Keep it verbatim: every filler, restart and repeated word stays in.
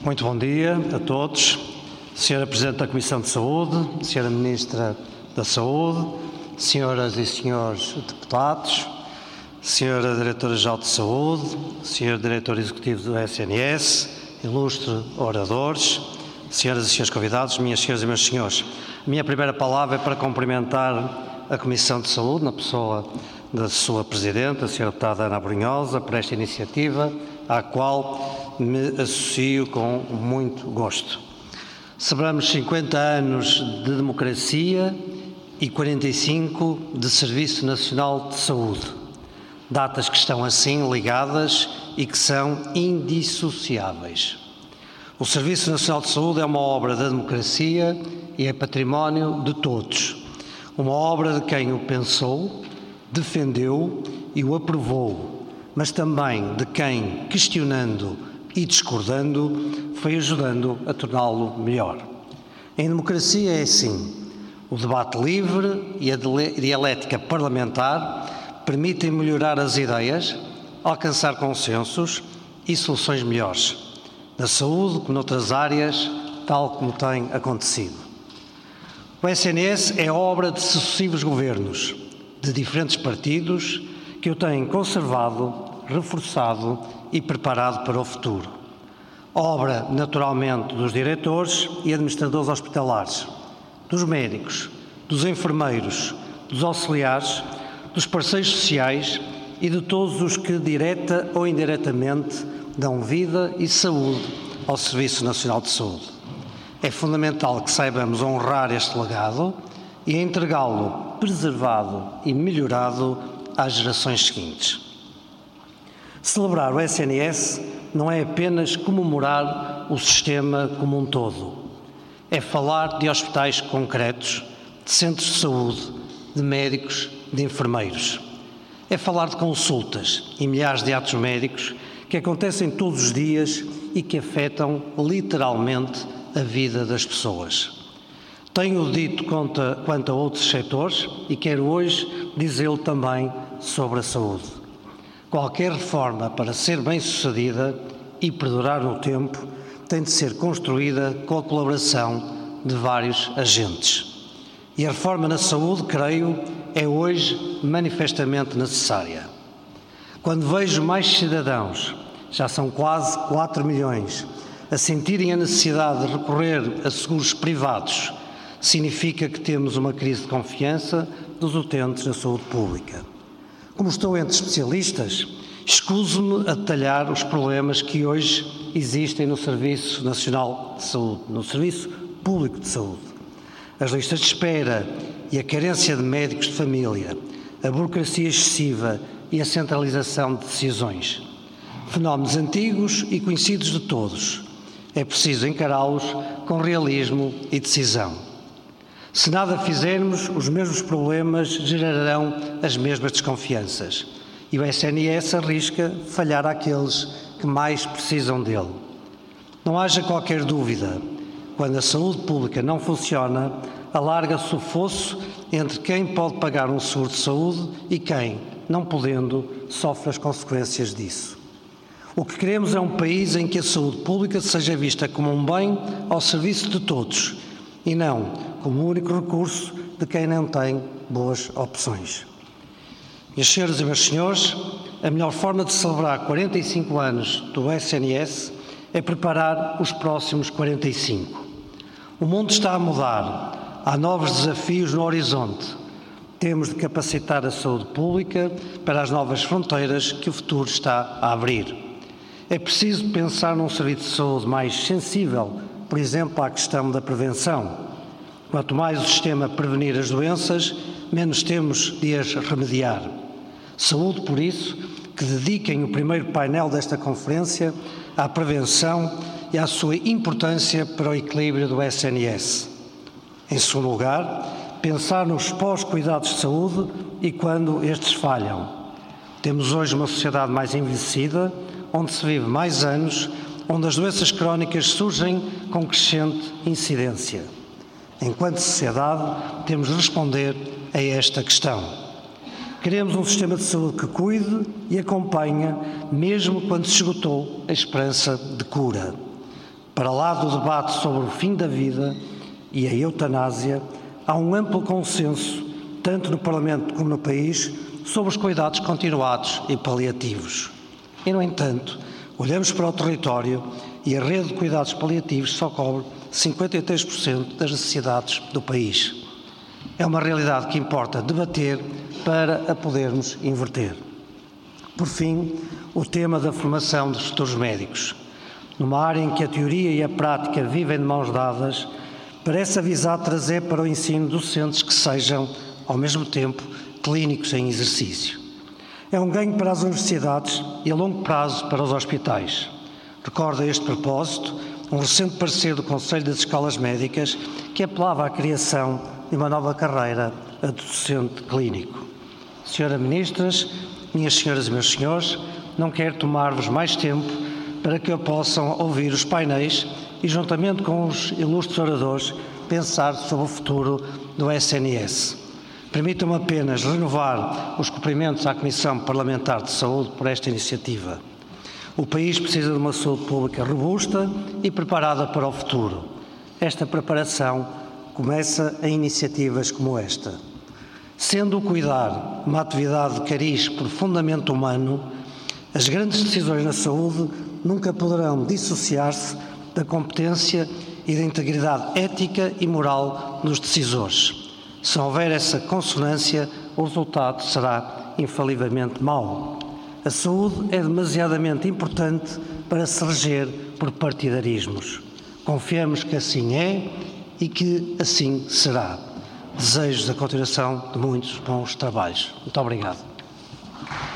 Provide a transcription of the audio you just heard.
Muito bom dia a todos. Senhora Presidente da Comissão de Saúde, Senhora Ministra da Saúde, Senhoras e Senhores Deputados, Senhora Diretora-Geral de Saúde, Senhor Diretor Executivo do S N S, ilustres oradores, Senhoras e Senhores convidados, minhas senhoras e meus senhores. A minha primeira palavra é para cumprimentar a Comissão de Saúde, na pessoa da sua Presidente, a Senhora Deputada Ana Brunhosa, por esta iniciativa, à qual me associo com muito gosto. Celebramos cinquenta anos de democracia e quarenta e cinco de Serviço Nacional de Saúde. Datas que estão assim ligadas e que são indissociáveis. O Serviço Nacional de Saúde é uma obra da democracia e é património de todos. Uma obra de quem o pensou, defendeu e o aprovou, mas também de quem, questionando e discordando, foi ajudando a torná-lo melhor. Em democracia é assim. O debate livre e a dialética parlamentar permitem melhorar as ideias, alcançar consensos e soluções melhores. Na saúde, como noutras áreas, tal como tem acontecido. O S N S é obra de sucessivos governos, de diferentes partidos, que o têm conservado, reforçado e preparado para o futuro. Obra, naturalmente, dos diretores e administradores hospitalares, dos médicos, dos enfermeiros, dos auxiliares, dos parceiros sociais e de todos os que, direta ou indiretamente, dão vida e saúde ao Serviço Nacional de Saúde. É fundamental que saibamos honrar este legado e entregá-lo preservado e melhorado às gerações seguintes. Celebrar o S N S não é apenas comemorar o sistema como um todo. É falar de hospitais concretos, de centros de saúde, de médicos, de enfermeiros. É falar de consultas e milhares de atos médicos que acontecem todos os dias e que afetam literalmente a vida das pessoas. Tenho dito quanto a outros setores e quero hoje dizê-lo também sobre a saúde. Qualquer reforma, para ser bem-sucedida e perdurar no tempo, tem de ser construída com a colaboração de vários agentes. E a reforma na saúde, creio, é hoje manifestamente necessária. Quando vejo mais cidadãos, já são quase quatro milhões, a sentirem a necessidade de recorrer a seguros privados, significa que temos uma crise de confiança dos utentes da saúde pública. Como estou entre especialistas, escuso-me a detalhar os problemas que hoje existem no Serviço Nacional de Saúde, no Serviço Público de Saúde. As listas de espera e a carência de médicos de família, a burocracia excessiva e a centralização de decisões. Fenómenos antigos e conhecidos de todos. É preciso encará-los com realismo e decisão. Se nada fizermos, os mesmos problemas gerarão as mesmas desconfianças e o S N S arrisca falhar àqueles que mais precisam dele. Não haja qualquer dúvida, quando a saúde pública não funciona, alarga-se o fosso entre quem pode pagar um seguro de saúde e quem, não podendo, sofre as consequências disso. O que queremos é um país em que a saúde pública seja vista como um bem ao serviço de todos e não como o único recurso de quem não tem boas opções. Minhas senhoras e meus senhores, a melhor forma de celebrar quarenta e cinco anos do S N S é preparar os próximos quarenta e cinco. O mundo está a mudar, há novos desafios no horizonte. Temos de capacitar a saúde pública para as novas fronteiras que o futuro está a abrir. É preciso pensar num serviço de saúde mais sensível, por exemplo, à questão da prevenção. Quanto mais o sistema prevenir as doenças, menos temos de as remediar. Saúde, por isso, que dediquem o primeiro painel desta conferência à prevenção e à sua importância para o equilíbrio do S N S. Em segundo lugar, pensar nos pós-cuidados de saúde e quando estes falham. Temos hoje uma sociedade mais envelhecida, onde se vive mais anos, onde as doenças crónicas surgem com crescente incidência. Enquanto sociedade, temos de responder a esta questão. Queremos um sistema de saúde que cuide e acompanhe, mesmo quando se esgotou a esperança de cura. Para lá do debate sobre o fim da vida e a eutanásia, há um amplo consenso, tanto no Parlamento como no país, sobre os cuidados continuados e paliativos. E, no entanto, olhamos para o território e a rede de cuidados paliativos só cobre cinquenta e três por cento das necessidades do país. É uma realidade que importa debater para a podermos inverter. Por fim, o tema da formação dos futuros médicos. Numa área em que a teoria e a prática vivem de mãos dadas, parece avisar trazer para o ensino docentes que sejam, ao mesmo tempo, clínicos em exercício. É um ganho para as universidades e a longo prazo para os hospitais. Recordo a este propósito um recente parecer do Conselho das Escolas Médicas que apelava à criação de uma nova carreira a docente clínico. Senhoras Ministras, minhas senhoras e meus senhores, não quero tomar-vos mais tempo para que eu possam ouvir os painéis e, juntamente com os ilustres oradores, pensar sobre o futuro do S N S. Permitam-me apenas renovar os cumprimentos à Comissão Parlamentar de Saúde por esta iniciativa. O país precisa de uma saúde pública robusta e preparada para o futuro. Esta preparação começa em iniciativas como esta. Sendo o cuidar uma atividade de cariz profundamente humano, as grandes decisões na saúde nunca poderão dissociar-se da competência e da integridade ética e moral dos decisores. Se houver essa consonância, o resultado será infalivelmente mau. A saúde é demasiadamente importante para se reger por partidarismos. Confiamos que assim é e que assim será. Desejo a continuação de muitos bons trabalhos. Muito obrigado.